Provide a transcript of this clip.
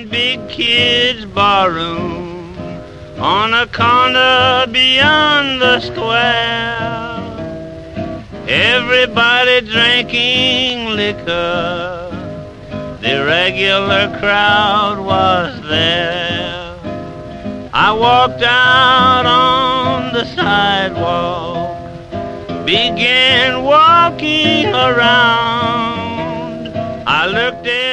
in Big Kid's barroom on a corner beyond the square. Everybody drinking liquor, the regular crowd was there. I walked out on the sidewalk, began walking around. I looked at